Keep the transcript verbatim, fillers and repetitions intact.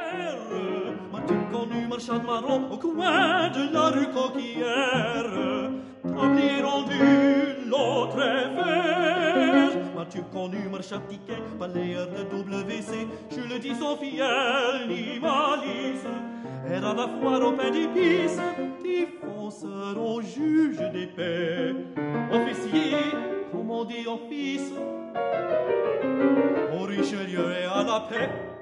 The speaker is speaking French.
M'as-tu connu marchand marron au coin de la rue Coquillère? Tablier rendu, l'autre est vert. M'as-tu connu marchand ticket, balayeur de W C? Je le dis sans fiel ni malice. Era la foire au pain d'épices, défenseur au juge des paix. Officier, comme on dit office, au Richelieu et à la paix.